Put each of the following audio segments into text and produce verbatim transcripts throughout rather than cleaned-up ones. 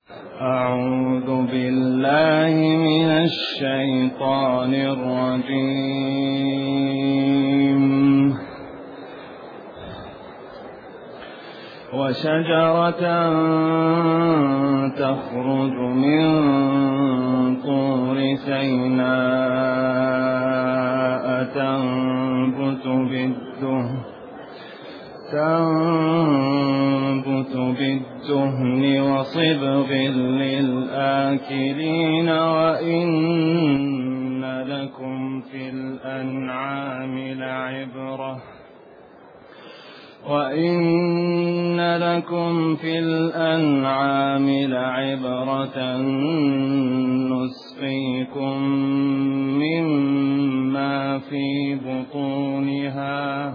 أعوذ بالله من الشيطان الرجيم. وشجرة تخرج من طور سيناء تنبت بالدهن تنبت بالدهن وصبغ للآكلين وإن لكم في الأنعام لعبرة وإن لكم في الأنعام لعبرة نسقيكم مما في بطونها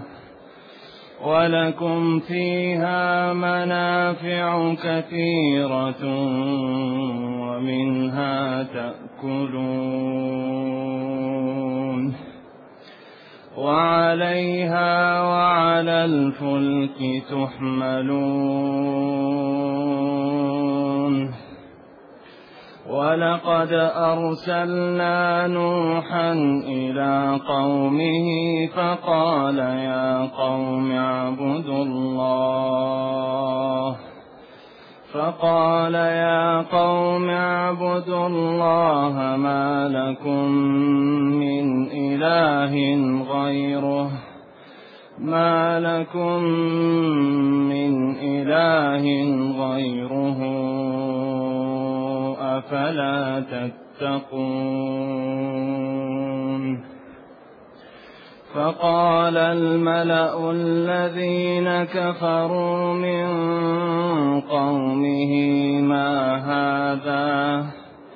ولكم فيها منافع كثيرة ومنها تأكلون وعليها وعلى الفلك تحملون. ولقد أرسلنا نوحا إلى قومه فقال يا قوم اعبدوا الله فقال يا قوم اعبدوا الله ما لكم من إله غيره ما لكم من إله غيره أفلا تتقون. فقال الملأ الذين كفروا من قومه ما هذا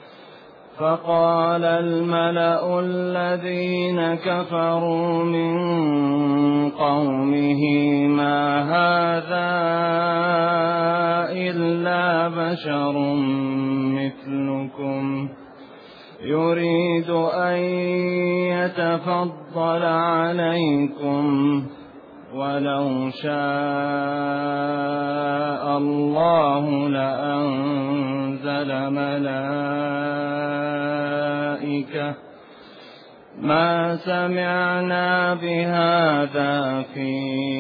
فقال الملأ الذين كفروا من قومه ما هذا إلا بشر مثلكم يريد أن يتفضل عليكم ولو شاء الله لأنزل ملائكة ما سمعنا بهذا في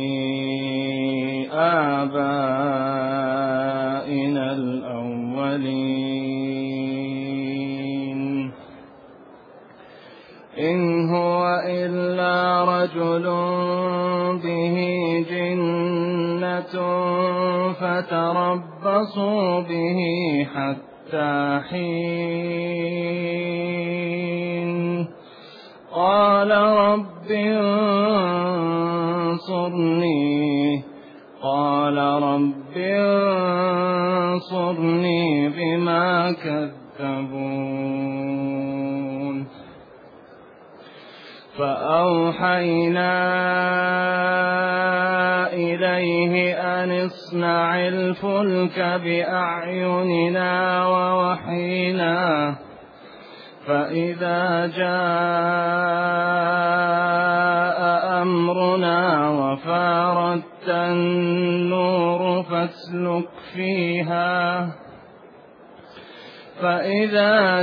آبائنا الأولين إن هو إلا رجل به جنة فتربصوا به حتى حين قال رب انصرني قال رب انصرني بما كذبون. فأوحينا إليه أن اصنع الفلك بأعيننا ووحينا فإذا جاء أمرنا وفارت النور فاسلك فيها فإذا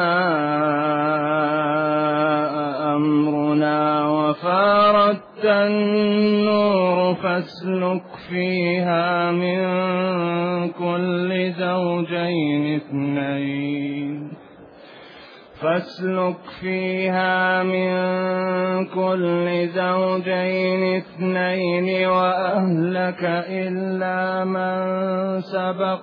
جاء أمرنا وفارت النور فاسلك فيها من كل زوجين اثنين فاسلك فيها من كل زوجين اثنين وأهلك إلا من سبق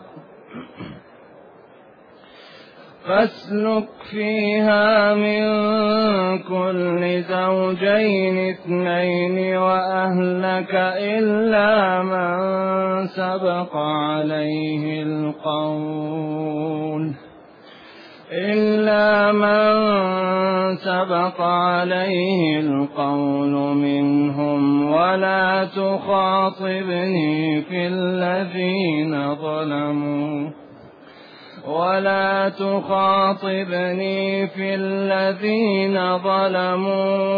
فاسلك فيها من كل زوجين اثنين وأهلك إلا من سبق عليه القول إلا من سبق عليه القول منهم ولا تخاطبني في الذين ظلموا ولا تخاطبني في الذين ظلموا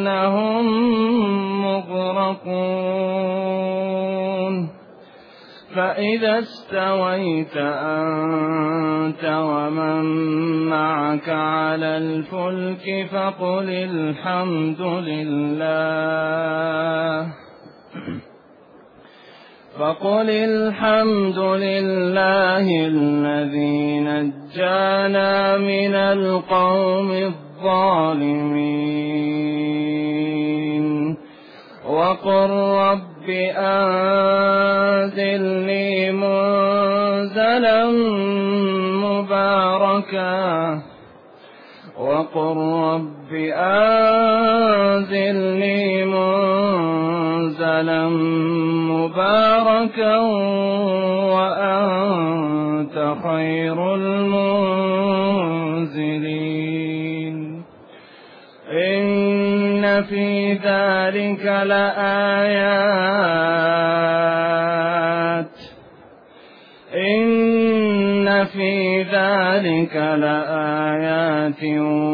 إنهم مغرقون. فإذا استويت أنت ومن معك على الفلك فقل الحمد لله فقل الحمد لله الذي نجانا من القوم الظالمين وقل رب أنزلني منزلا مباركا وقل رب أنزلني منزلا مباركا وأنت خير المنزلين إن في ذلك لآيات إن في ذلك لآيات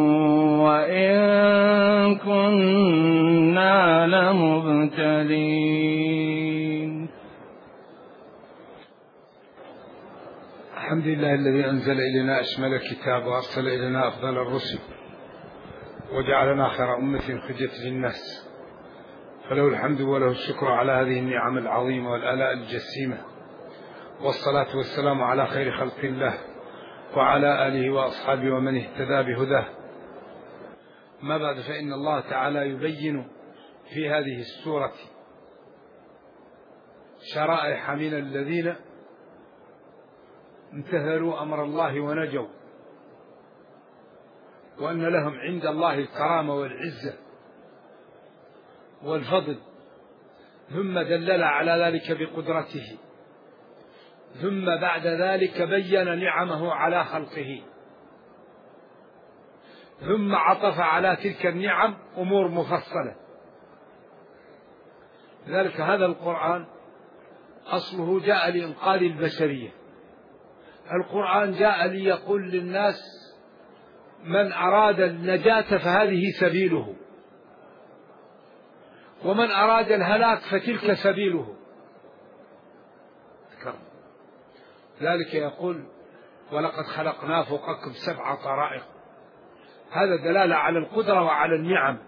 وإن كنا لمبتلين. الحمد لله الذي أنزل إلينا أشمل الكتاب وأرسل إلينا أفضل الرسل وجعلنا خير أمة خرجت للناس، فله الحمد وله الشكر على هذه النعم العظيمة والآلاء الجسيمة، والصلاة والسلام على خير خلق الله وعلى آله وأصحابه ومن اهتدى بهداه. ما بعد، فإن الله تعالى يبين في هذه السورة شرائع من الذين امتثلوا أمر الله ونجوا، وأن لهم عند الله الكرامة والعزة والفضل، ثم دلل على ذلك بقدرته، ثم بعد ذلك بين نعمه على خلقه، ثم عطف على تلك النعم أمور مفصلة. لذلك هذا القرآن أصله جاء لإنقاذ البشرية. القرآن جاء ليقول للناس من أراد النجاة فهذه سبيله، ومن أراد الهلاك فتلك سبيله. ذلك يقول ولقد خلقنا فوقكم سبع طرائق، هذا دلالة على القدرة وعلى النعم.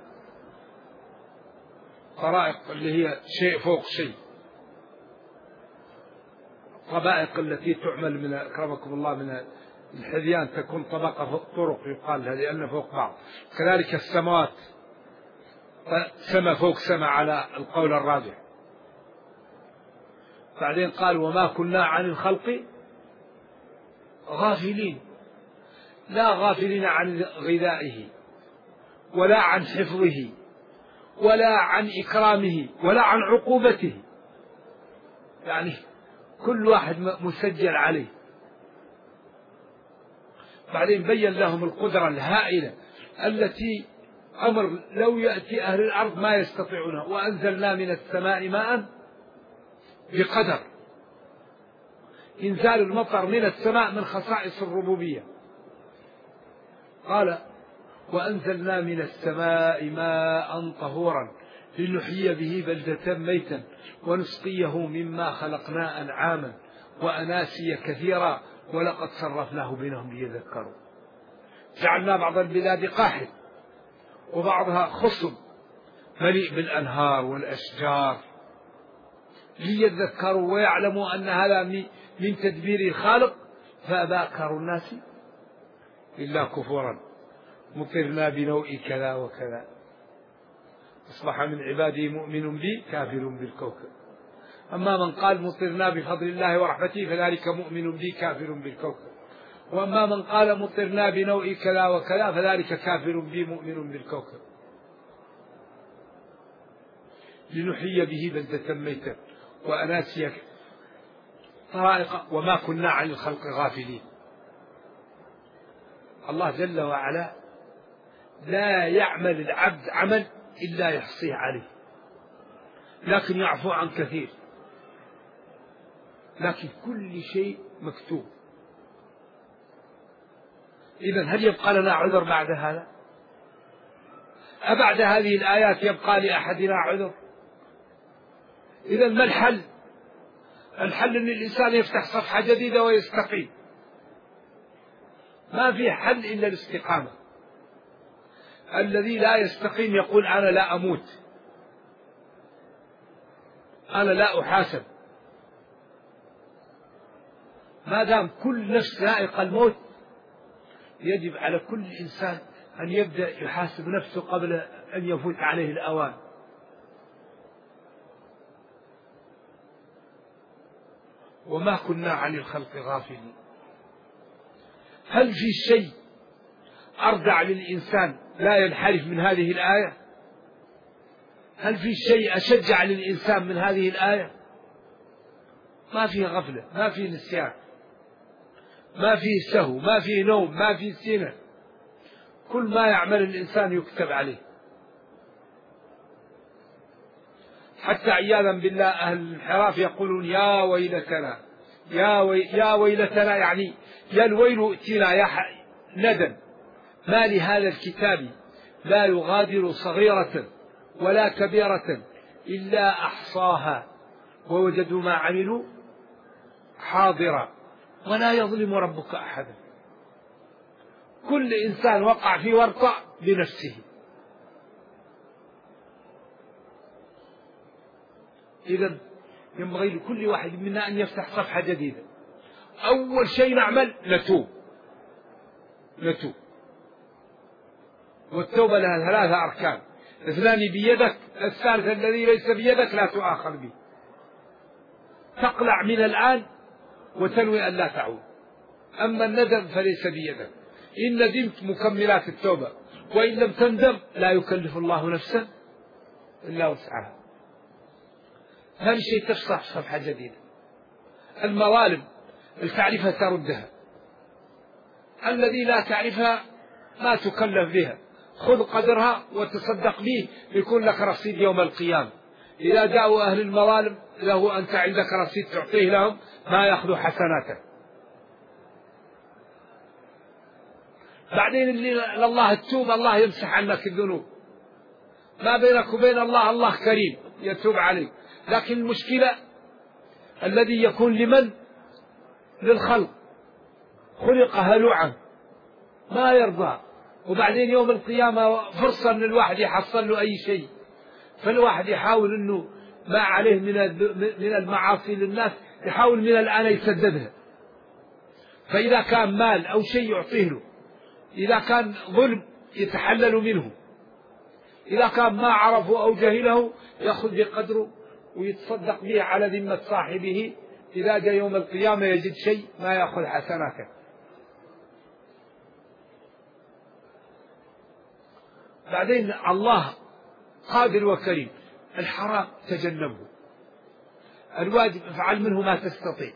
طرائق اللي هي شيء فوق شيء، الطبائق التي تعمل من أكرمكم الله من الحذيان تكون طبقة فوق طرق يقال لأن فوق بعض. كذلك السماوات سما فوق سما على القول الراجح. بعدين قال وما كنا عن الخلق غافلين، لا غافلين عن غذائه ولا عن حفظه ولا عن إكرامه ولا عن عقوبته، يعني كل واحد مسجل عليه. بعدين بين لهم القدرة الهائلة التي أمر لو يأتي أهل الأرض ما يستطيعونها. وأنزلنا من السماء ماء بقدر، إنزال المطر من السماء من خصائص الربوبية. قال وأنزلنا من السماء ماء طهورا لنحيي به بلدة ميتا ونسقيه مما خلقنا أنعاما وأناسيا كثيرا ولقد صرفناه بينهم ليذكروا. جعلنا بعض البلاد قاحل وبعضها خصب مليء بالأنهار والأشجار ليذكروا ويعلموا أن هذا من تدبير الخالق، فأبى أكثر الناس إلا كفورا. مطرنا بنوء كذا وكذا، أصبح من عبادي مؤمن بي كافر بالكوكب. أما من قال مطرنا بفضل الله ورحمته فذلك مؤمن بي كافر بالكوكب، وأما من قال مطرنا بنوء كذا وكذا فذلك كافر بي مؤمن بالكوكب. لنحيي به بلدة ميتا وأناسيا طرائق وما كنا عن الخلق غافلين. الله جل وعلا لا يعمل العبد عمل إلا يحصيه عليه، لكن يعفو عن كثير، لكن كل شيء مكتوب. إذن هل يبقى لنا عذر بعد هذا؟ أبعد هذه الآيات يبقى لأحدنا عذر؟ إذن ما الحل؟ الحل أن الإنسان يفتح صفحة جديدة ويستقيم. ما في حل إلا الاستقامة. الذي لا يستقيم يقول أنا لا أموت، أنا لا أحاسب. ما دام كل نفس ذائقة الموت يجب على كل إنسان أن يبدأ يحاسب نفسه قبل أن يفوت عليه الأوان. وما كنا عن الخلق غافلين. هل في شيء أردع للإنسان لا ينحرف من هذه الآية؟ هل في شيء أشجع للإنسان من هذه الآية؟ ما فيه غفلة، ما فيه نسيان، ما فيه سهو، ما فيه نوم، ما فيه سنة. كل ما يعمل الإنسان يكتب عليه. حتى عياذا بالله أهل الانحراف يقولون يا ويلتنا يا, وي يا ويلتنا، يعني يا الويل ائتنا يا ندم، ما لهذا الكتاب لا يغادر صغيرة ولا كبيرة إلا أحصاها ووجدوا ما عملوا حاضرا ولا يظلم ربك أحدا. كل إنسان وقع في ورطة بنفسه. إذن ينبغي لكل واحد منا أن يفتح صفحة جديدة. أول شيء نعمل نتوب نتوب والتوبة لها ثلاثة أركان: اثنان بيدك، الثالث الذي ليس بيدك لا تؤاخذ به. تقلع من الآن وتنوي أن لا تعود. أما الندم فليس بيدك. إن ندمت مكملات التوبة، وإن لم تندم لا يكلف الله نفسا إلا وسعها. ثاني شيء تفتح صفحة جديدة. المظالم التعرفها تردها، الذي لا تعرفها ما تكلف بها. خذ قدرها وتصدق به يكون لك رصيد يوم القيامة. إذا جاءوا أهل المظالم له أنت عندك رصيد تعطيه لهم ما يأخذوا حسناته. بعدين اللي لله التوب الله يمسح عنك الذنوب. ما بينك وبين الله الله كريم يتوب عليك. لكن المشكلة الذي يكون لمن؟ للخلق. خلق هلوعا ما يرضى، وبعدين يوم القيامة فرصة أن الواحد يحصل له أي شيء. فالواحد يحاول أنه ما عليه من المعاصي للناس يحاول من الآن يسددها. فإذا كان مال أو شيء يعطيه له، إذا كان ظلم يتحلل منه، إذا كان ما عرفه أو جهله يأخذ بقدره ويتصدق به على ذمة صاحبه. إذا جاء يوم القيامة يجد شيء ما يأخذ حسناته. بعدين الله قادر وكريم. الحرام تجنبه، الواجب افعل منه ما تستطيع.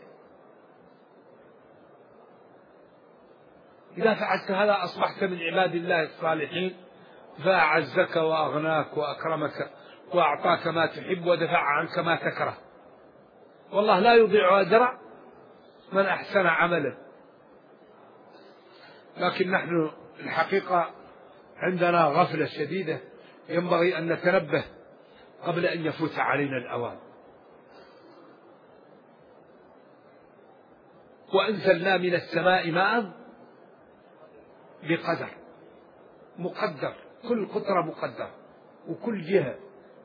إذا فعلت هذا أصبحت من عباد الله الصالحين، فأعزك وأغناك وأكرمك وأعطاك ما تحب ودفع عنك ما تكره. والله لا يضيع أجر من أحسن عملا. لكن نحن الحقيقة عندنا غفلة شديدة، ينبغي أن نتنبه قبل أن يفوت علينا الأوان. وأنزلنا من السماء ماء بقدر، مقدر، كل قطرة مقدر وكل جهة.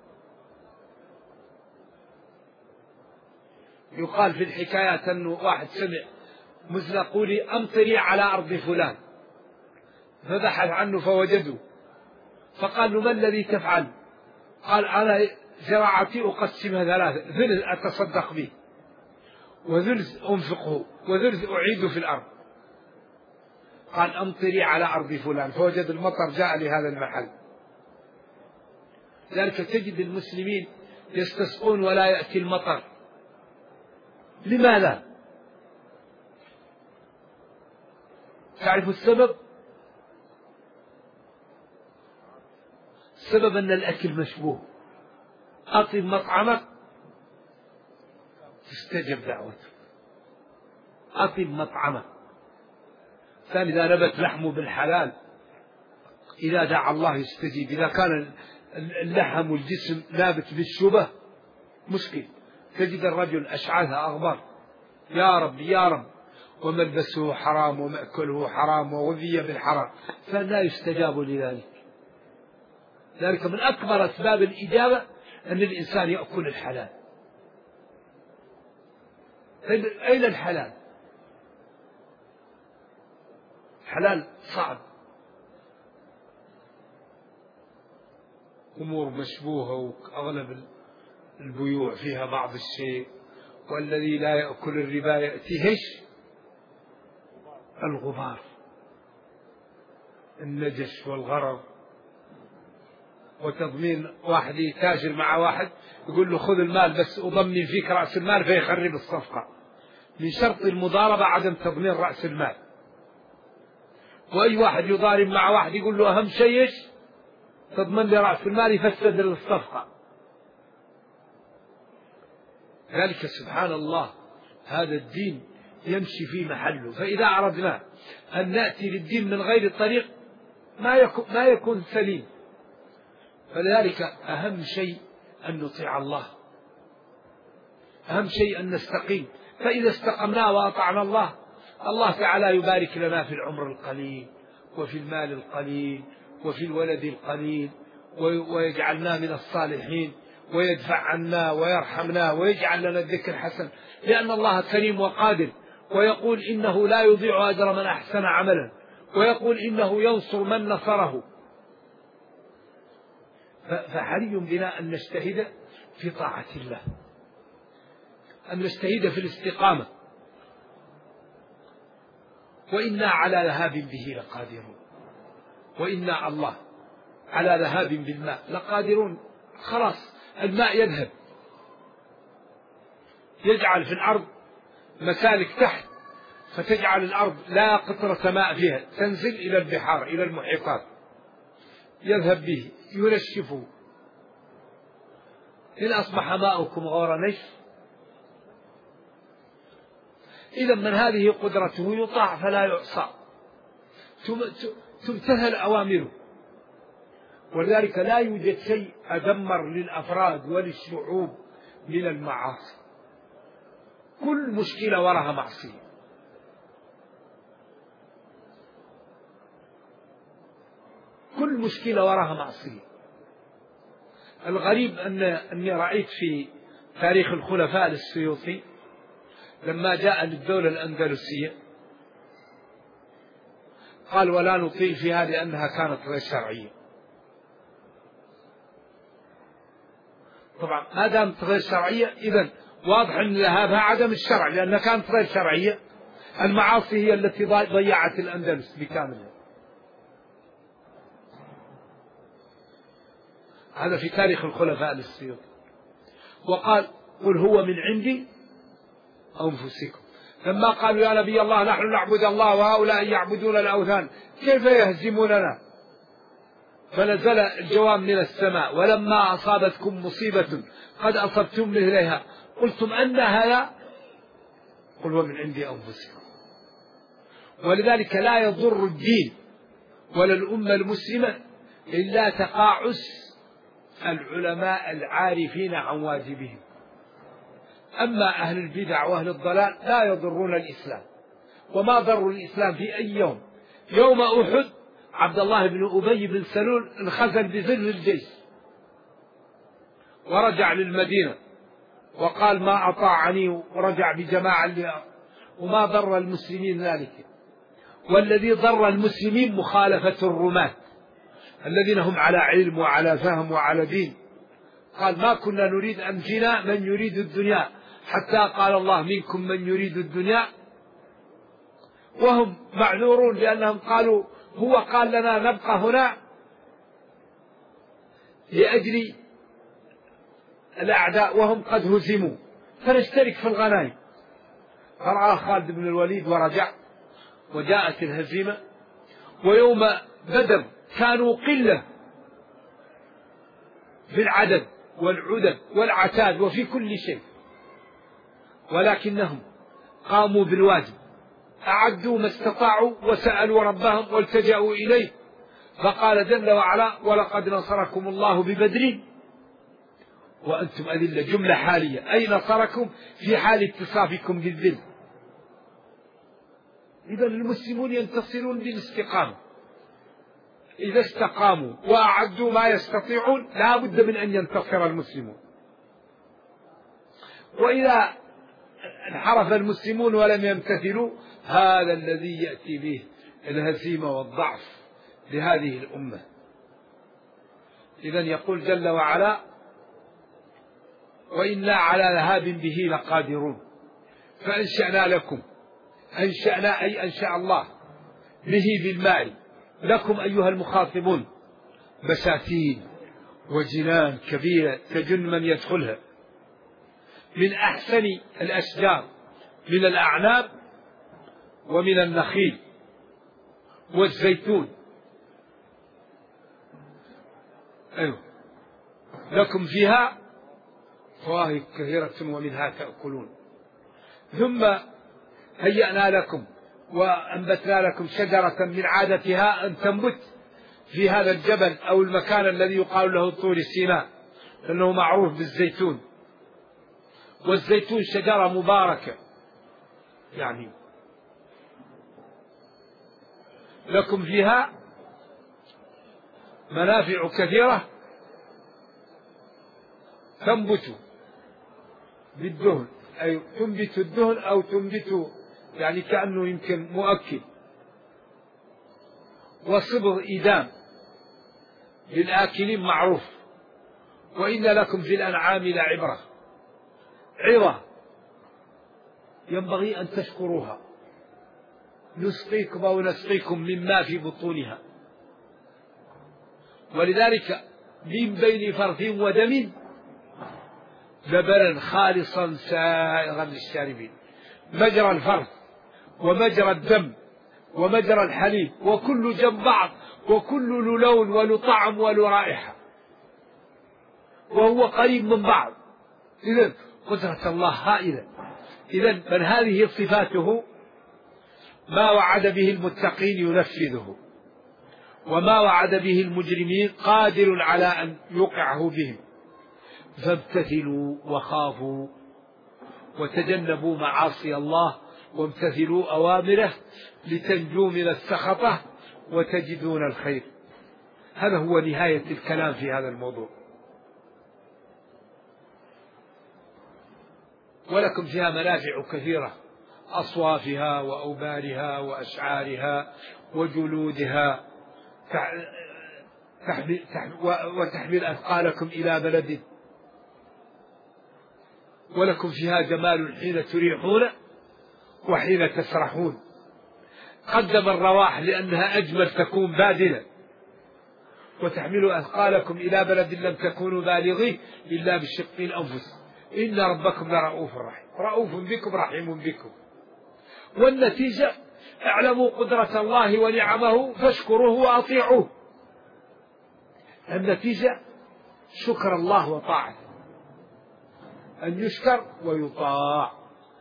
يقال في الحكايات أنه واحد سمع مزلقولي أمطري على أرض فلان، فبحث عنه فوجده، فقال له ما الذي تفعل؟ قال أنا زراعتي أقسمها ثلاثة: ثلث أتصدق به، وثلث أنفقه، وثلث أعيده في الأرض. قال أمطري على أرض فلان، فوجد المطر جاء لهذا المحل. ذلك تجد المسلمين يستسقون ولا يأتي المطر. لماذا؟ تعرف السبب؟ السبب أن الأكل مشبوه. أطيب مطعمك تستجب دعوتك. أطيب مطعمك. ثاني إذا نبت لحمه بالحلال إذا دعا الله يستجيب. إذا كان اللحم والجسم نابت بالشبه مشكل. تجد الرجل أشعث أغبر، يا رب يا رب، وملبسه حرام ومأكله حرام وغذي بالحرام، فلا يستجاب لذلك. ذلك من أكبر أسباب الإجابة أن الإنسان يأكل الحلال. أين الحلال؟ الحلال صعب، أمور مشبوهة، وأغلب البيوع فيها بعض الشيء. والذي لا يأكل الربا يأتيه الغبار، النجش والغرر. وتضمين واحد يتاجر مع واحد يقول له خذ المال بس أضمن فيك رأس المال، فيخرب الصفقة. من شرط المضاربة عدم تضمين رأس المال. وأي واحد يضارب مع واحد يقول له أهم شيء إيش؟ تضمن لي رأس المال، يفسد الصفقة. ذلك سبحان الله هذا الدين يمشي في محله. فإذا أردنا أن نأتي للدين من غير الطريق ما يكون, ما يكون سليم. فلذلك أهم شيء أن نطيع الله، أهم شيء أن نستقيم. فإذا استقمنا وأطعنا الله، الله تعالى يبارك لنا في العمر القليل وفي المال القليل وفي الولد القليل، ويجعلنا من الصالحين، ويدفع عنا ويرحمنا ويجعل لنا الذكر الحسن، لأن الله كريم وقادر، ويقول إنه لا يضيع أجر من أحسن عملا، ويقول إنه ينصر من نصره. فحري بنا أن نجتهد في طاعة الله، أن نجتهد في الاستقامة، وإنا على ذهاب به لقادرون. وإنا الله على ذهاب بالماء لقادرون. خلاص الماء يذهب، يجعل في الأرض مسالك تحت، فتجعل الأرض لا قطرة ماء فيها، تنزل إلى البحار إلى المحيطات، يذهب به ينشفه. إن أصبح ماؤكم غور نشف. إذا من هذه قدرته يطاع فلا يعصى، تمتثل أوامره. ولذلك لا يوجد شيء أدمر للأفراد وللشعوب من المعاصي. كل مشكلة وراها معصية. كل مشكلة وراها معصية. الغريب أن أني رأيت في تاريخ الخلفاء للسيوطي لما جاء للدولة الأندلسية قال ولا نطيل فيها لأنها كانت غير شرعية. طبعا ما دامت غير شرعية إذن واضح أن ذهابها عدم الشرع، لأنها كانت غير شرعية. المعاصي هي التي ضيعت الأندلس بكاملها. هذا في تاريخ الخلفاء للسيوطي. وقال قل هو من عندي أنفسكم. لما قالوا يا نبي الله نحن نعبد الله وهؤلاء يعبدون الأوثان كيف يهزموننا؟ فنزل الجواب من السماء ولما أصابتكم مصيبة قد أصبتم مثلها قلتم أن هذا قل هو من عندي أنفسكم. ولذلك لا يضر الدين ولا الأمة المسلمة إلا تقاعس العلماء العارفين عن واجبهم. أما أهل البدع وأهل الضلال لا يضرون الإسلام، وما ضروا الإسلام في أي يوم. يوم أحد عبد الله بن أبي بن سلول انخزل بظل الجيش ورجع للمدينة وقال ما أطاعني، ورجع بجماعة اللي وما ضر المسلمين ذلك. والذي ضر المسلمين مخالفة الرماة الذين هم على علم وعلى فهم وعلى دين. قال ما كنا نريد أن فينا من يريد الدنيا حتى قال الله منكم من يريد الدنيا، وهم معذورون لأنهم قالوا هو قال لنا نبقى هنا لأجل الأعداء وهم قد هزموا فنشترك في الغنائم. فرعى خالد بن الوليد ورجع وجاءت الهزيمة. ويوم بدر كانوا قلة في العدد والعدد والعتاد وفي كل شيء، ولكنهم قاموا بالواجب، أعدوا ما استطاعوا وسألوا ربهم والتجأوا إليه. فقال جل وعلا ولقد نصركم الله ببدر وأنتم أذلة، جملة حالية، أي نصركم في حال اتصافكم بالذل. إذا المسلمون ينتصرون بالاستقامة، إذا استقاموا وأعدوا ما يستطيعون لا بد من أن ينتصر المسلمون. وإذا انحرف المسلمون ولم يمتثلوا هذا الذي يأتي به الهزيمة والضعف لهذه الأمة. إذن يقول جل وعلا: وإنا على ذهاب به لقادرون. فأنشأنا لكم، أنشأنا أي أنشأ الله به بالمال لكم أيها المخاطبون بساتين وجنان كبيرة تجن من يدخلها من أحسن الأشجار من الأعناب ومن النخيل والزيتون. أيوه لكم فيها فواكه كثيرة ومنها تأكلون. ثم هيأنا لكم وأنبتنا لكم شجرة من عادتها أن تنبت في هذا الجبل أو المكان الذي يقال له طور سيناء، لأنه معروف بالزيتون. والزيتون شجرة مباركة، يعني لكم فيها منافع كثيرة تنبت بالدهن، أي تنبت الدهن أو تنبت يعني كأنه يمكن مؤكل. وصبغ إدام للآكلين معروف. وإن لكم في الأنعام لعبرة، عظة ينبغي أن تشكروها. نسقيكم أو نسقيكم مما في بطونها، ولذلك من بين فرث ودم لبنا خالصا سائغا للشاربين. مجرى الفرث ومجرى الدم ومجرى الحليب وكل جنب بعض، وكل له لون وله طعم وله رائحة، وهو قريب من بعض. إذن قدرة الله هائلة. إذن من هذه صفاته ما وعد به المتقين ينفذه، وما وعد به المجرمين قادر على أن يوقعه بهم. فامتثلوا وخافوا وتجنبوا معاصي الله وامتثلوا أوامره لتنجوا من السخطة وتجدون الخير. هذا هو نهاية الكلام في هذا الموضوع. ولكم فيها منافع كثيرة، أصوافها وأوبارها وأشعارها وجلودها، وتحمل أثقالكم إلى بلد، ولكم فيها جمال حين تريحون وحين تسرحون. قدم الرواح لأنها أجمل تكون بادلة. وتحملوا أثقالكم إلى بلد لم تكونوا بالغيه إلا بشق الأنفس إن ربكم لرؤوف رحيم، رؤوف بكم رحيم بكم. والنتيجة اعلموا قدرة الله ونعمه فاشكروه وأطيعوه. النتيجة شكر الله وطاعته، أن يشكر ويطاع.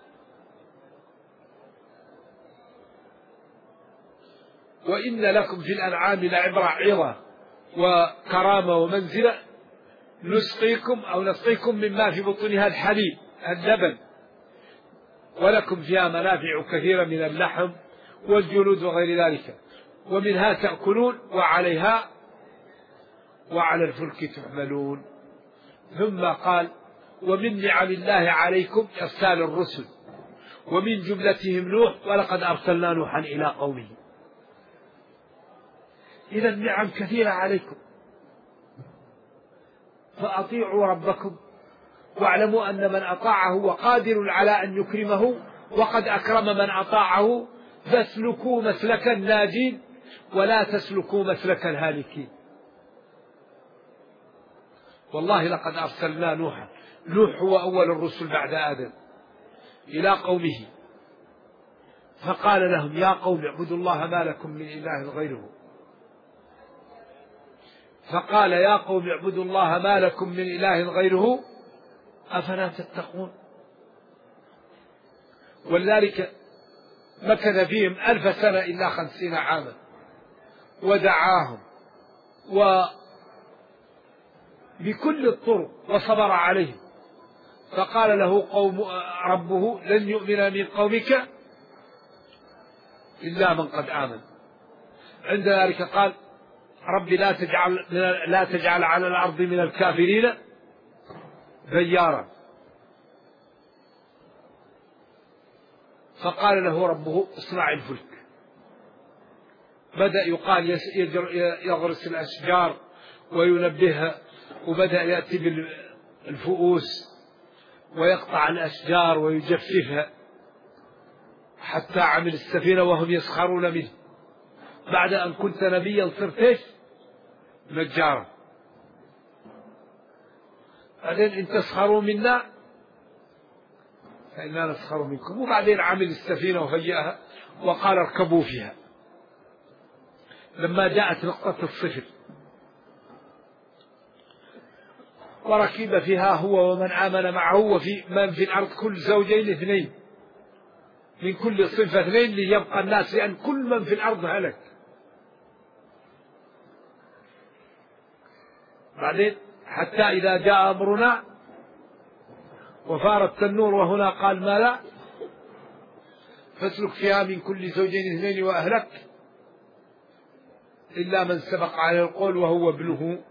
وإن لكم في الأنعام لعبرة، عظة وكرامة ومنزلة. نسقيكم أو نسقيكم مما في بطونها الحليب اللبن، ولكم فيها منافع كثيرة من اللحم والجلود وغير ذلك، ومنها تأكلون وعليها وعلى الفلك تحملون. ثم قال: ومن نعم الله عليكم إرسال الرسل، ومن جملتهم نوح، ولقد أرسلنا نوحا إلى قومه. إذا النعم كثيرة عليكم، فأطيعوا ربكم واعلموا أن من أطاعه وقادر على أن يكرمه، وقد أكرم من أطاعه. فاسلكوا مسلك الناجين ولا تسلكوا مسلك الهالكين. والله لقد أرسلنا نوحا، نوح هو أول الرسل بعد آدم، إلى قومه فقال لهم: يا قوم اعبدوا الله ما لكم من إله غيره. فقال: يا قوم اعبدوا الله ما لكم من إله غيره أفلا تتقون. ولذلك مكث فيهم ألف سنة إلا خمسين عاما، ودعاهم بكل الطرق وصبر عليه. فقال له قوم ربه لن يؤمن من قومك إلا من قد آمن. عند ذلك قال رب لا تجعل, لا تجعل على الأرض من الكافرين ديارا. فقال له ربه اصنع الفلك. بدأ يقال يغرس الأشجار وينبهها، وبدأ يأتي بالفؤوس ويقطع الأشجار ويجففها حتى عمل السفينة وهم يسخرون منه. بعد أن كنت نبيا صرت ايش؟ نجارا. بعدين إن تسخروا منا فإنا نسخر منكم. وبعدين عمل السفينة وهيئها وقال اركبوا فيها. لما جاءت نقطة الصفر وركب فيها هو ومن آمن معه وفي من في الأرض كل زوجين اثنين من كل صنف اثنين ليبقى الناس، لأن كل من في الأرض هلك. بعدين حتى إذا جاء أمرنا وفار التنور، وهنا قال ما لا فاسلك فيها من كل زوجين اثنين وأهلك إلا من سبق على القول وهو ابنه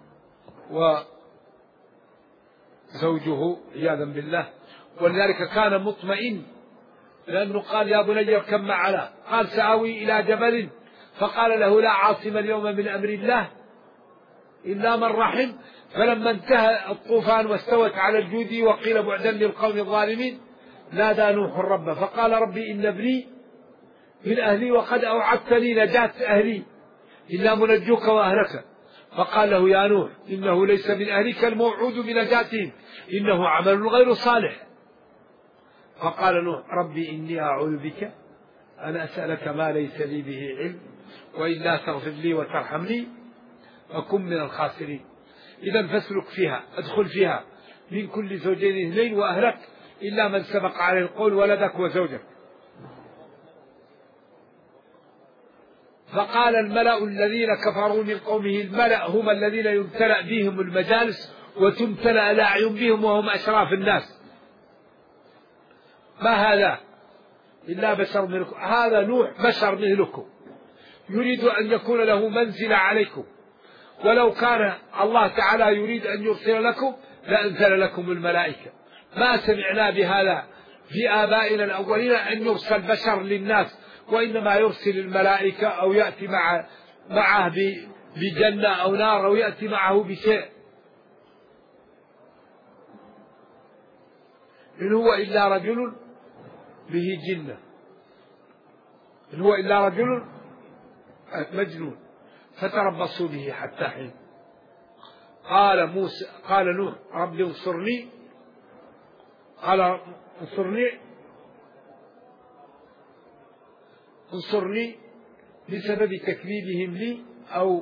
وزوجه عياذا بالله. ولذلك كان مطمئن، لأنه قال يا بني اركب معنا. قال سآوي إلى جبل فقال له لا عاصم اليوم من أمر الله إلا من رحم. فلما انتهى الطوفان واستوت على الجودي وقيل بعدا للقوم الظالمين نادى نوح الرب فقال ربي إن ابني من أهلي وقد أوعدتني نجاة أهلي إلا منجوك وأهلك. فقال له يا نوح إنه ليس من أهلك الموعود بنجاتهم إنه عمل غير صالح. فقال نوح ربي إني أعوذ بك أن أسألك ما ليس لي به علم وإلا تغفر لي وترحمني أكن من الخاسرين. إذا فاسلك فيها، ادخل فيها من كل زوجين اثنين وأهلك إلا من سبق عليه القول ولدك وزوجك. فقال الملأ الذين كفروا من قومه، الملأ هم الذين يمتلأ بهم المجالس وتمتلأ الأعين بهم وهم أشراف الناس، ما هذا إلا بشر مثلكم، هذا نوح بشر مثلكم يريد أن يكون له منزل عليكم، ولو كان الله تعالى يريد أن يرسل لكم لأنزل لكم الملائكة. ما سمعنا بهذا في آبائنا الأولين أن يرسل بشر للناس، وإنما يرسل الملائكة أو يأتي مع معه بجنة أو نار أو يأتي معه بشيء. إن هو إلا رجل به جنة، إن هو إلا رجل مجنون فتربصوا به حتى حين. قال موسى قال نوح رب انصرني، قال انصرني انصرني بسبب تكذيبهم لي أو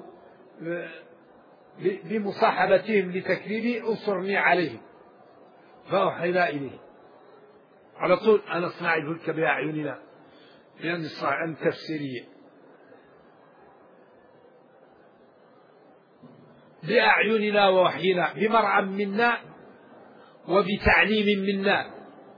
بمصاحبتهم لتكذيبي انصرني عليهم. فأوحينا إليه على طول أن أصنع الفلك بأعيننا، لأن الصنع تفسيرية بأعيننا ووحينا بمرعى منا وبتعليم منا.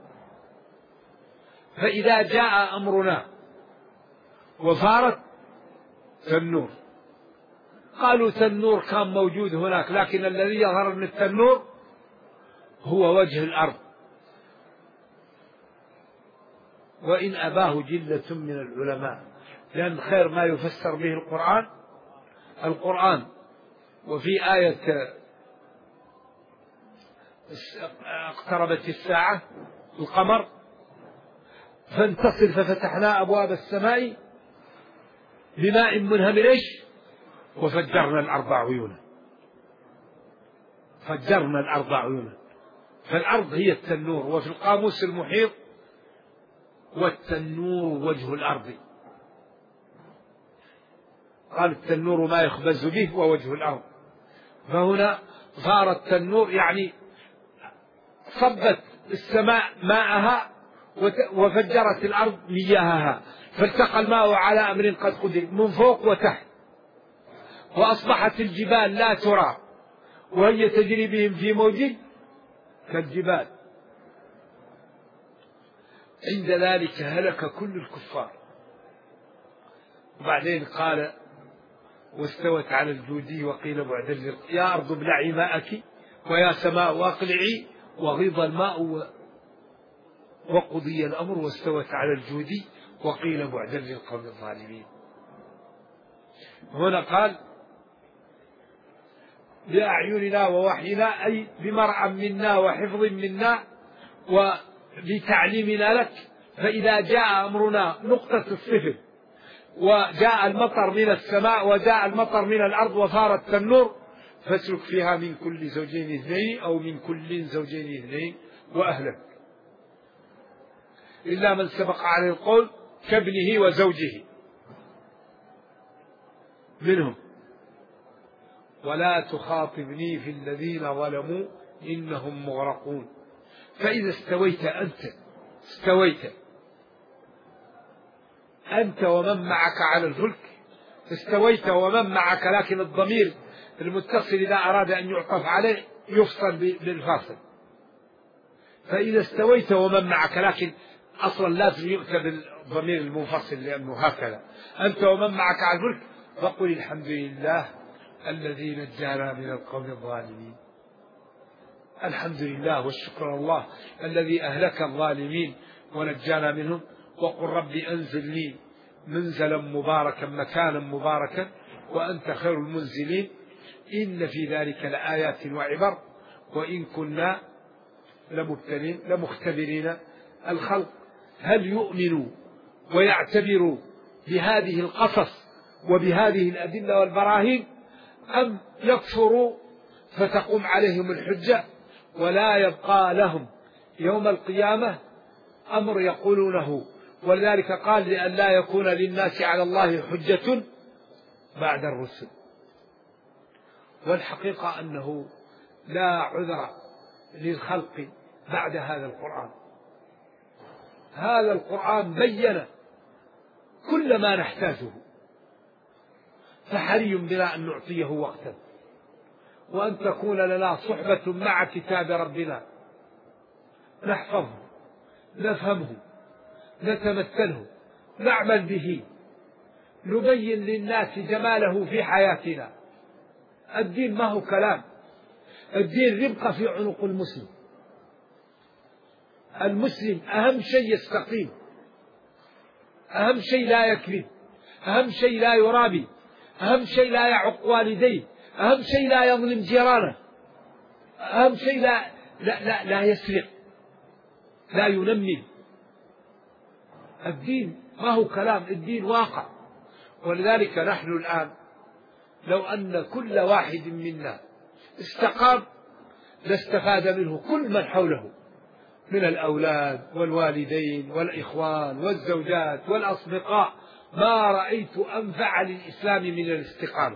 فإذا جاء أمرنا وفارت تنور، قالوا تنور كان موجود هناك، لكن الذي يظهر من التنور هو وجه الأرض، وإن أباه جلة من العلماء، لأن خير ما يفسر به القرآن القرآن. وفي آية اقتربت الساعة القمر فانتصر ففتحنا أبواب السماء بماء منهمر إيش وفجرنا الأرض عيونا، فجرنا الأرض عيونا. فالأرض هي التنور، وفي القاموس المحيط والتنور وجه الأرض، قال التنور ما يخبز به ووجه الأرض. فهنا صار التنور يعني صبت السماء ماءها وفجرت الأرض مياهها، فالتقى الماء على أمر قد قدر من فوق وتحت، وأصبحت الجبال لا ترى وهي تجري بهم في موج كالجبال. عند ذلك هلك كل الكفار. وبعدين قال واستوت على الجودي وقيل بعدا للأرض يا أرض ابلعي ماءك ويا سماء أقلعي وغيض الماء وقضي الأمر واستوت على الجودي وقيل بعدا للقوم الظالمين. هنا قال بأعيننا ووحينا أي بمرعى منا وحفظ منا وبتعليمنا لك، فإذا جاء أمرنا نقطة الصفر وجاء المطر من السماء وجاء المطر من الأرض وصار التنور فاسلك فيها من كل زوجين اثنين أو من كل زوجين اثنين وأهلك إلا من سبق عليه القول كابنه وزوجه منهم ولا تخاطبني في الذين ظلموا إنهم مغرقون. فإذا استويت أنت استويت أنت ومن معك على الفلك استويت ومن معك، لكن الضمير المتصل إذا أراد أن يعطف عليه يفصل بالفاصل. فإذا استويت ومن معك، لكن أصلا لازم يؤتى بالضمير المنفصل لأنه هكذا أنت ومن معك على الفلك فقل الحمد لله الذي نجانا من القوم الظالمين. الحمد لله والشكر الله الذي أهلك الظالمين ونجانا منهم. وقل رب أنزل لي منزلا مباركا مكانا مباركا وأنت خير المنزلين إن في ذلك لآيات وعبر وإن كنا لمبتلين لمختبرين الخلق هل يؤمنوا ويعتبروا بهذه القصص وبهذه الأدلة والبراهين أم يكفروا فتقوم عليهم الحجة ولا يبقى لهم يوم القيامة أمر يقولونه. ولذلك قال لأن لا يكون للناس على الله حجة بعد الرسل. والحقيقة أنه لا عذر للخلق بعد هذا القرآن. هذا القرآن بين كل ما نحتاجه، فحري بنا أن نعطيه وقتا وأن تكون لنا صحبة مع كتاب ربنا نحفظه نفهمه نتمثله نعمل به نبين للناس جماله في حياتنا. الدين ما هو كلام، الدين ربقة في عنق المسلم. المسلم أهم شيء يستقيم، أهم شيء لا يكذب، أهم شيء لا يرابي، أهم شيء لا يعق والديه، أهم شيء لا يظلم جيرانه، أهم شيء لا لا لا, لا يسرق، لا ينمل. الدين ما هو كلام، الدين واقع. ولذلك نحن الآن لو أن كل واحد منا استقام لاستفاد منه كل من حوله من الأولاد والوالدين والإخوان والزوجات والأصدقاء. ما رأيت أنفع للإسلام من الاستقامة.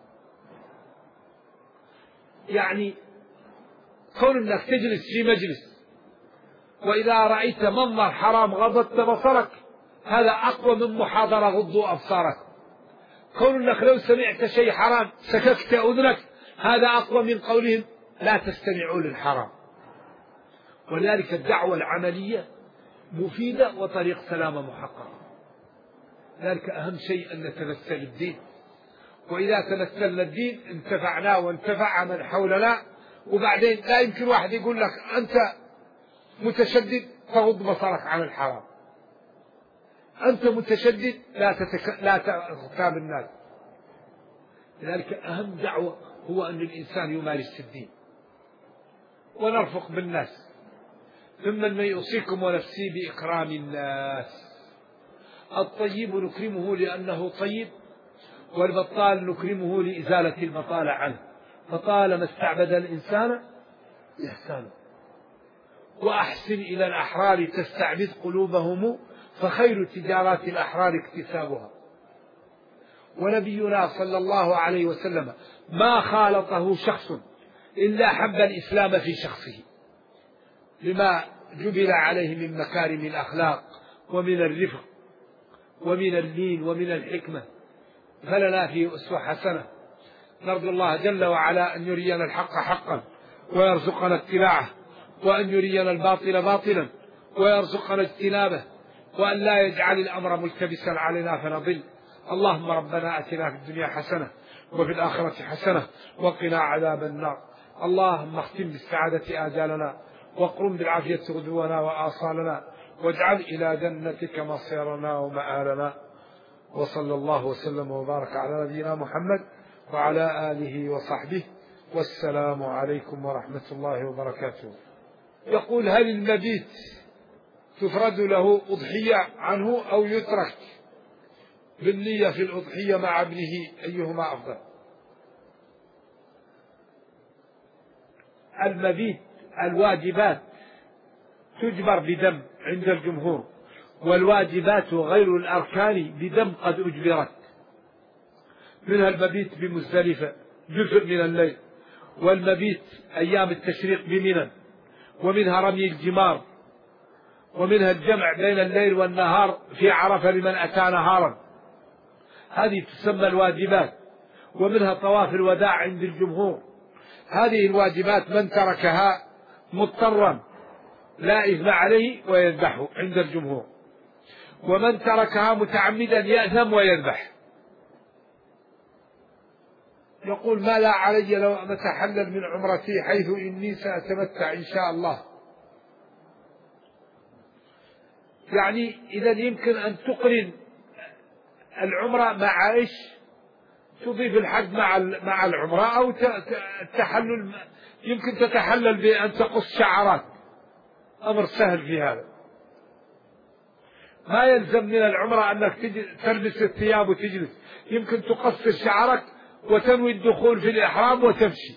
يعني كون أنك تجلس في مجلس وإذا رأيت منظر حرام غضضت بصرك هذا أقوى من محاضرة غضوا أبصارك. كون أنك لو سمعت شيء حرام سككت أذنك هذا أقوى من قولهم لا تستمعوا للحرام. ولذلك الدعوة العملية مفيدة وطريق سلامة محققة. ذلك أهم شيء أن نتمثل الدين، وإذا تمثلنا الدين انتفعنا وانتفع من حولنا. وبعدين لا يمكن واحد يقول لك أنت متشدد فغض بصرك عن الحرام، أنت متشدد لا تتك... لا تغتاب الناس. لذلك أهم دعوة هو أن الإنسان يمارس الدين ونرفق بالناس. ثم يوصيكم ونفسي بإكرام الناس. الطيب نكرمه لأنه طيب، والبطال نكرمه لإزالة البطالة عنه. فطالما استعبد الإنسان إحسانه. وأحسن إلى الأحرار تستعبد قلوبهم فخير تجارات الأحرار اكتسابها. ونبينا صلى الله عليه وسلم ما خالطه شخص إلا حب الإسلام في شخصه لما جبل عليه من مكارم الأخلاق ومن الرفق ومن اللين ومن الحكمة. فلنا فيه أسوة حسنة. نرجو الله جل وعلا أن يرينا الحق حقا ويرزقنا اتباعه، وأن يرينا الباطل باطلا ويرزقنا اجتنابه، وأن لا يجعل الأمر ملتبسا علينا فنضل. اللهم ربنا أتنا في الدنيا حسنة وفي الآخرة حسنة وقنا عذاب النار. اللهم اختم بالسعادة آجالنا واقرم بالعافية غدونا وآصالنا، واجعل إلى جنتك مصيرنا ومآلنا. وصلى الله وسلم وبارك على نبينا محمد وعلى آله وصحبه، والسلام عليكم ورحمة الله وبركاته. يقول: هل المبيت تفرد له أضحية عنه أو يترك بالنية في الأضحية مع ابنه، أيهما أفضل؟ المبيت الواجبات تجبر بدم عند الجمهور، والواجبات غير الأركان بدم قد أجبرت، منها المبيت بمزدلفة جزء من الليل، والمبيت أيام التشريق بمنى، ومنها رمي الجمار، ومنها الجمع بين الليل والنهار في عرفة لمن أتى نهارا، هذه تسمى الواجبات. ومنها طواف الوداع عند الجمهور. هذه الواجبات من تركها مضطرا لا إثم عليه ويذبح عند الجمهور، ومن تركها متعمدا يأثم ويذبح. يقول: ما لا علي لو أتحلل من عمرتي حيث إني سأتمتع إن شاء الله. يعني إذا يمكن أن تقرن العمرة مع إيش؟ تضيف الحج مع مع العمرة، أو التحلل يمكن تتحلل بأن تقص شعرات، أمر سهل في هذا. ما يلزم من العمرة أنك تلبس الثياب وتجلس، يمكن تقصر شعرك وتنوي الدخول في الإحرام وتمشي.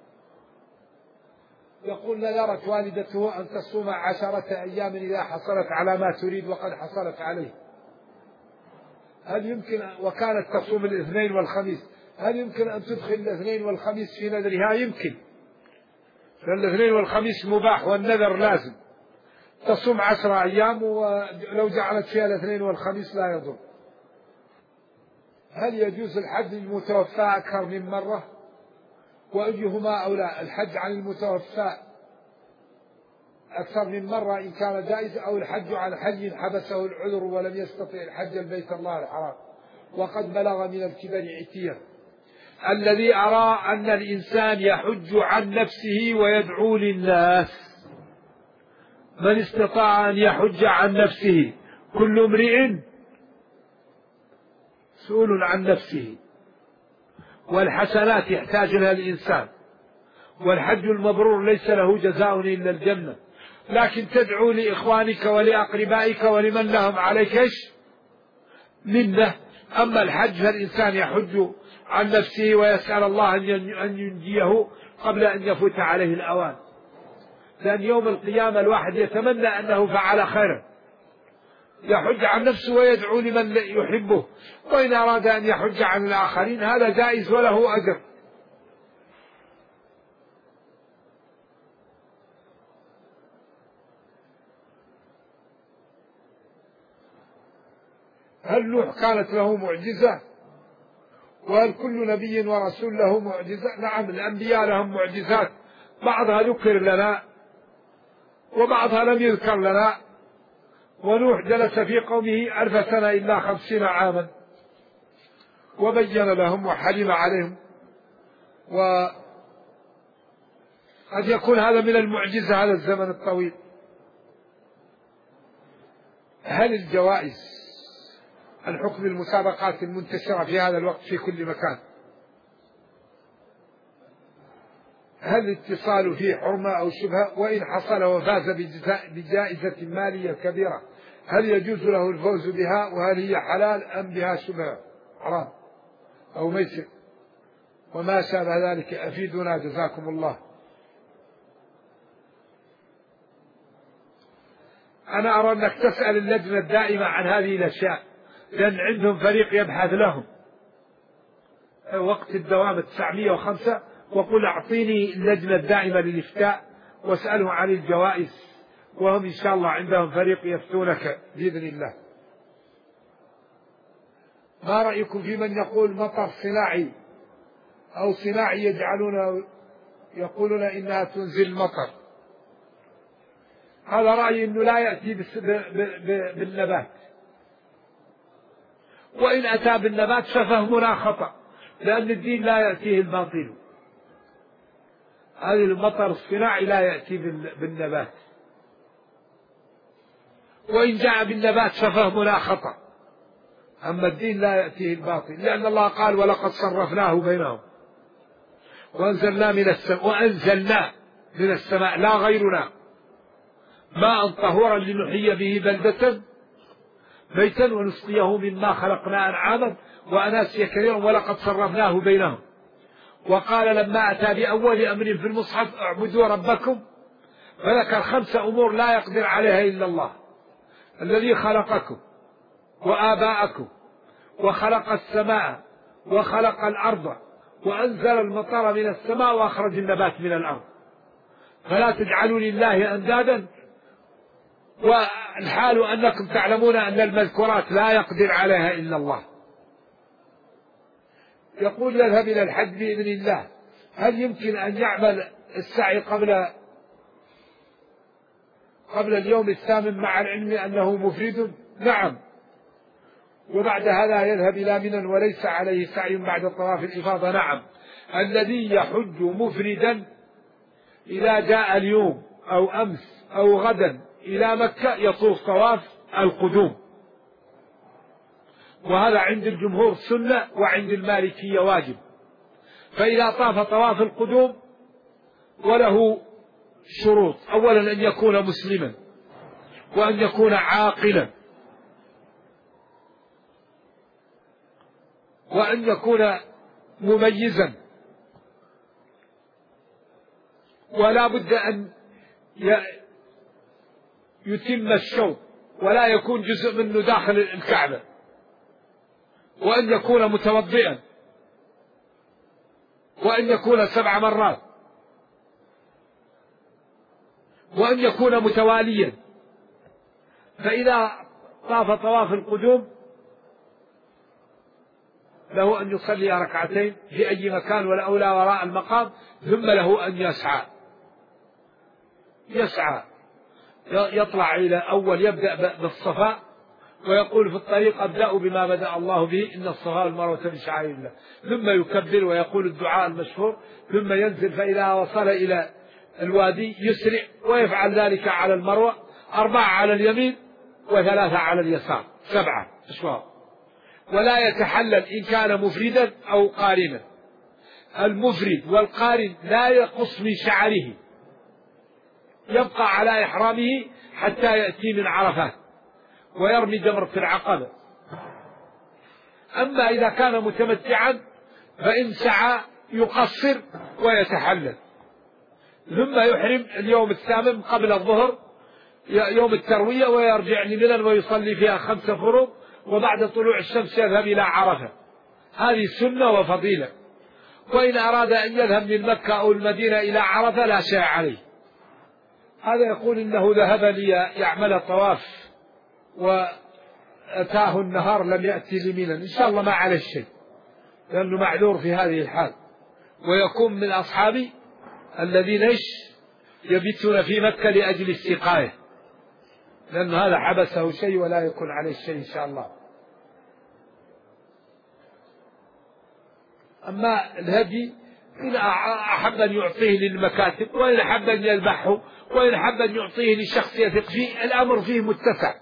يقول: نذرت والدته أن تصوم عشرة أيام إذا حصلت على ما تريد وقد حصلت عليه، هل يمكن، وكانت تصوم الاثنين والخميس، هل يمكن أن تدخل الاثنين والخميس في نذرها؟ يمكن، فالاثنين والخميس مباح والنذر لازم. تصوم عشرة أيام ولو جعلت فيها الاثنين والخميس لا يضر. هل يجوز الحج للمتوفى أكثر من مرة؟ وأيهما أولى، الحج عن المتوفى أكثر من مرة إن كان جائز، أو الحج عن حج حبسه العذر ولم يستطع الحج البيت الله الحرام وقد بلغ من الكبر عتيا. الذي أرى أن الإنسان يحج عن نفسه ويدعو للناس. من استطاع أن يحج عن نفسه، كل امرئ مسؤول عن نفسه، والحسنات يحتاج لها الإنسان، والحج المبرور ليس له جزاء إلا الجنة، لكن تدعو لإخوانك ولأقربائك ولمن لهم عليك إيش منه. أما الحج فالإنسان يحج عن نفسه ويسأل الله أن ينجيه قبل أن يفوت عليه الأوان، لأن يوم القيامة الواحد يتمنى أنه فعل خيرا، يحج عن نفسه ويدعو لمن يحبه، وإن أراد أن يحج عن الآخرين هذا جائز وله أجر. هل نوح كانت له معجزة؟ وهل كل نبي ورسول له معجزة؟ نعم، الأنبياء لهم معجزات، بعضها ذكر لنا وبعضها لم يذكر لنا. ونوح جلس في قومه ألف سنة إلا خمسين عاما وبين لهم وحلم عليهم، وقد يكون هذا من المعجزة هذا الزمن الطويل. هل الجوائز الحكم المسابقات المنتشرة في هذا الوقت في كل مكان، هل الاتصال فيه حرمة أو شبهة؟ وإن حصل وفاز بجائزة مالية كبيرة هل يجوز له الفوز بها؟ وهل هي حلال أم بها شبهة حرام أو ميسر وما شابه ذلك؟ أفيدنا جزاكم الله. أنا أرى أنك تسأل اللجنة الدائمة عن هذه الأشياء، لأن عندهم فريق يبحث لهم. وقت الدوام تسعمائة وخمسة، وقل أعطيني اللجنة الدائمة للإفتاء واسأله عن الجوائز، وهم إن شاء الله عندهم فريق يفتونك بإذن الله. ما رأيكم في من يقول مطر صناعي أو صناعي يجعلون يقولون إنها تنزل المطر. هذا رأيي أنه لا يأتي بالنبات، وإن أتى بالنبات ففهمنا خطأ، لأن الدين لا يأتيه الباطل. هذه المطر الصناعي لا يأتي بالنبات، وإن جاء بالنبات ففهمنا خطأ، أما الدين لا يأتيه الباطل، لأن الله قال ولقد صرفناه بينهم وأنزلنا من السماء وأنزلنا من السماء لا غيرنا ماء طهورا لنحيي به بلدة ميتا ونسقيه مما خلقنا أنعاما وأناسيا كثيرا ولقد صرفناه بينهم. وقال لما أتى بأول أمر في المصحف اعبدوا ربكم فذكر خمس أمور لا يقدر عليها إلا الله، الذي خلقكم وآباءكم وخلق السماء وخلق الأرض وأنزل المطر من السماء وأخرج النبات من الأرض، فلا تجعلوا لله أندادا والحال أنكم تعلمون أن المذكورات لا يقدر عليها إلا الله. يقول يذهب إلى الحج بإذن الله، هل يمكن أن يعمل السعي قبل قبل اليوم الثامن مع العلم أنه مفرد؟ نعم، وبعد هذا يذهب إلى منى وليس عليه سعي بعد طواف الإفاضة. نعم، الذي يحج مفردا إذا جاء اليوم أو أمس أو غدا إلى مكة يطوف طواف القدوم، وهذا عند الجمهور سنة وعند المالكية واجب. فإذا طاف طواف القدوم وله شروط: أولا أن يكون مسلما، وأن يكون عاقلا، وأن يكون مميزا، ولا بد أن يتم الشوط ولا يكون جزء منه داخل الكعبة، وأن يكون متوضئا، وأن يكون سبع مرات، وأن يكون متواليا. فإذا طاف طواف القدوم له أن يصلي ركعتين في أي مكان والأولى وراء المقام، ثم له أن يسعى يسعى يطلع إلى أول يبدأ بالصفاء ويقول في الطريق أبدأ بما بدأ الله به إن الصفا والمروة من شعائر الله، ثم يكبر ويقول الدعاء المشهور، ثم ينزل فإذا وصل إلى الوادي يسرع ويفعل ذلك على المروة، أربعة على اليمين وثلاثة على اليسار، سبعة أشواط. ولا يتحلل إن كان مفردا أو قارنا. المفرد والقارن لا يقص من شعره، يبقى على إحرامه حتى يأتي من عرفات ويرمي جمرة العقبة. أما إذا كان متمتعا فإن سعى يقصر ويتحلل، ثم يحرم اليوم الثامن قبل الظهر يوم التروية ويرجع لمنى ويصلي فيها خمس فروض، وبعد طلوع الشمس يذهب إلى عرفة. هذه سنة وفضيلة. وإن أراد أن يذهب من مكة أو المدينة إلى عرفة لا شيء عليه. هذا يقول إنه ذهب ليعمل طواف وأتاه النهار لم يأتي لمنى، إن شاء الله ما عليه شيء لأنه معذور في هذه الحال، ويكون من أصحابي الذين إيش يبيتون في مكة لأجل السقاية، لأن هذا حبسه شيء ولا يكون عليه شيء إن شاء الله. أما الهدي إن أحب أن يعطيه للمكاتب، وإن أحب أن يذبحه، وإن أحب أن يعطيه لشخص يثق فيه، الأمر فيه متسع.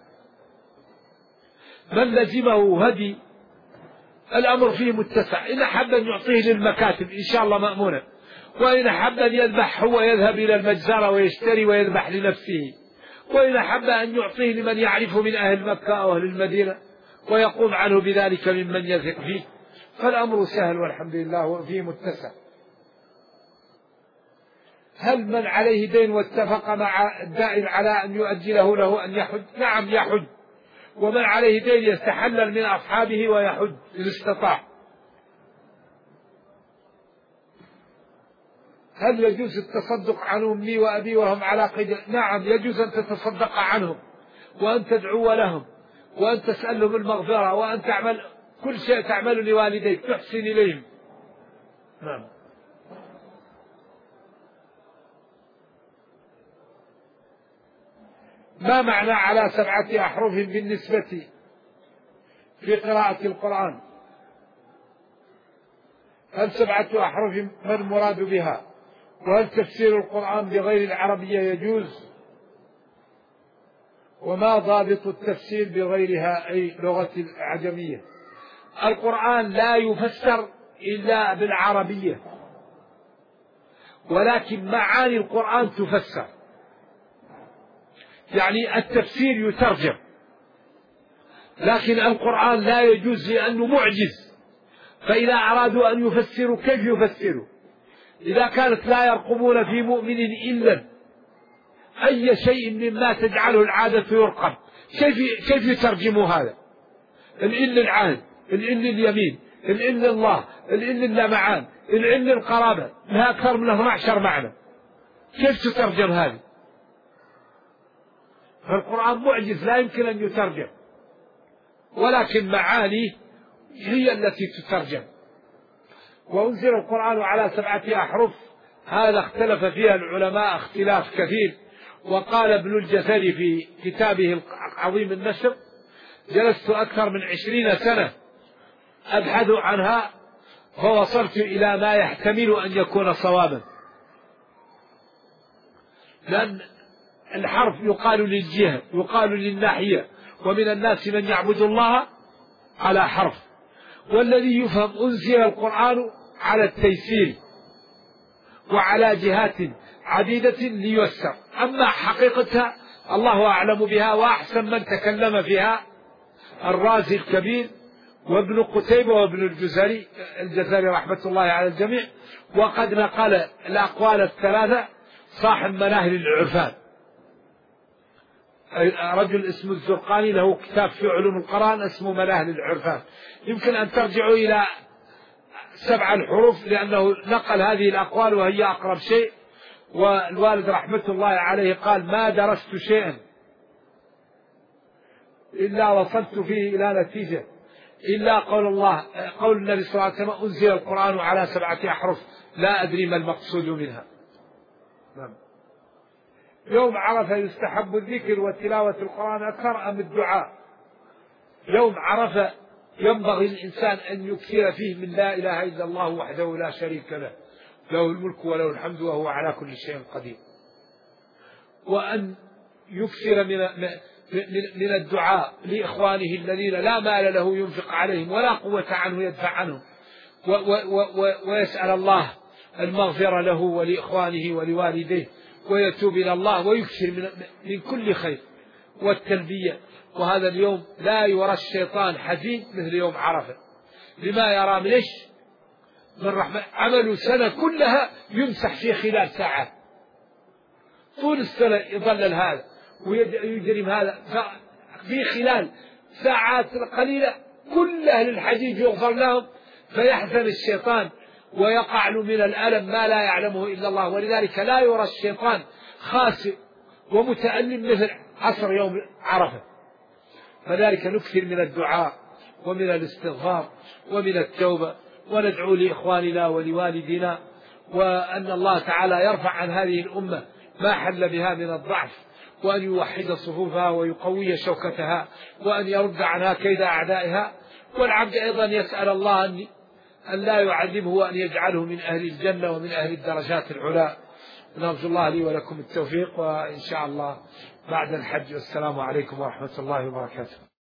من لزمه هدي الأمر فيه متسع، إن أحب أن يعطيه للمكاتب إن شاء الله مأمونا، وإن أحب أن يذبح هو يذهب إلى المجزرة ويشتري ويذبح لنفسه، وإن أحب أن يعطيه لمن يعرفه من أهل مكة أو أهل المدينة ويقوم عنه بذلك ممن يثق فيه، فالأمر سهل والحمد لله وفيه متسع. هل من عليه دين واتفق مع الدائن على أن يؤجله له أن يحج؟ نعم يحج، ومن عليه دين يستحلل من أصحابه ويحج إن استطاع. هل يجوز التصدق عن أمي وأبي وهم على قيد؟ نعم يجوز أن تتصدق عنهم وأن تدعو لهم وأن تسألهم المغفرة وأن تعمل كل شيء تعمل لوالديك، تحسن إليهم. نعم. ما معنى على سبعة أحرف بالنسبة في قراءة القرآن؟ هل سبعة أحرف ما المراد بها؟ وهل تفسير القرآن بغير العربية يجوز؟ وما ضابط التفسير بغيرها أي لغة العجمية؟ القرآن لا يفسر إلا بالعربية، ولكن معاني القرآن تفسر، يعني التفسير يترجم، لكن القرآن لا يجوز لأنه معجز، فإذا أرادوا أن يفسروا كيف يفسروا؟ إذا كانت لا يرقبون في مؤمن إلا أي شيء مما تجعله العادة يرقب، كيف كيف يترجموا هذا؟ الإن العهد، الإن اليمين، الإن الله، الإن اللمعان، الإن القرابة، لها أكثر من اثني عشر معنى، كيف تترجم هذه؟ فالقرآن معجز لا يمكن أن يترجم، ولكن معانيه هي التي تترجم. وأنزل القرآن على سبعة أحرف، هذا اختلف فيها العلماء اختلاف كثير. وقال ابن الجزري في كتابه العظيم النشر: جلست أكثر من عشرين سنة أبحث عنها فوصلت إلى ما يحتمل أن يكون صوابا، لأن الحرف يقال للجهة، يقال للناحية، ومن الناس من يعبد الله على حرف، والذي يفهم أنزل القرآن على التيسير وعلى جهات عديدة ليسر. أما حقيقتها الله أعلم بها، وأحسن من تكلم فيها الرازي الكبير وابن قتيبة وابن الجزري الجزري رحمة الله على الجميع. وقد نقل الأقوال الثلاثة صاحب مناهل العرفان، رجل اسمه الزرقاني له كتاب في علوم القرآن اسمه مناهل العرفان، يمكن أن ترجعوا إلى سبع الحروف لأنه نقل هذه الأقوال وهي أقرب شيء. والوالد رحمة الله عليه قال: ما درست شيئا إلا وصلت فيه إلى نتيجة إلا قول الله قول النبي صلى الله عليه وسلم: أنزل القرآن على سبعة أحرف لا أدري ما المقصود منها. نعم. يوم عرفة يستحب الذكر وتلاوة القرآن أكثر أم الدعاء؟ يوم عرفة ينبغي الإنسان أن يكثر فيه من لا إله إلا الله وحده لا شريك له، له الملك وله الحمد وهو على كل شيء قدير، وأن يكثر من من الدعاء لإخوانه الذين لا مال له ينفق عليهم ولا قوة عنه يدفع عنهم، ويسأل الله المغفرة له ولإخوانه ولوالديه، ويتوب إلى الله ويكثر من, من كل خير والتلبية. وهذا اليوم لا يرى الشيطان حزين مثل يوم عرفة، لما يرى من إيش؟ من رحمة. عمل سنة كلها يمسح في خلال ساعات، طول السنة يظلل هذا ويجرم هذا في خلال ساعات قليلة، كل أهل الحجيج يغفر لهم، فيحزن الشيطان ويقع له من الألم ما لا يعلمه إلا الله. ولذلك لا يرى الشيطان خاسئ ومتألم مثل عصر يوم عرفة. فذلك نكثر من الدعاء ومن الاستغفار ومن التوبة، وندعو لإخواننا ولوالدنا، وأن الله تعالى يرفع عن هذه الأمة ما حل بها من الضعف، وأن يوحد صفوفها ويقوي شوكتها، وأن يرد عنها كيد أعدائها. والعبد أيضا يسأل الله أن أن لا يعذبه وأن يجعله من أهل الجنة ومن أهل الدرجات العلى. نرجو الله لي ولكم التوفيق، وإن شاء الله بعد الحج. والسلام عليكم ورحمة الله وبركاته.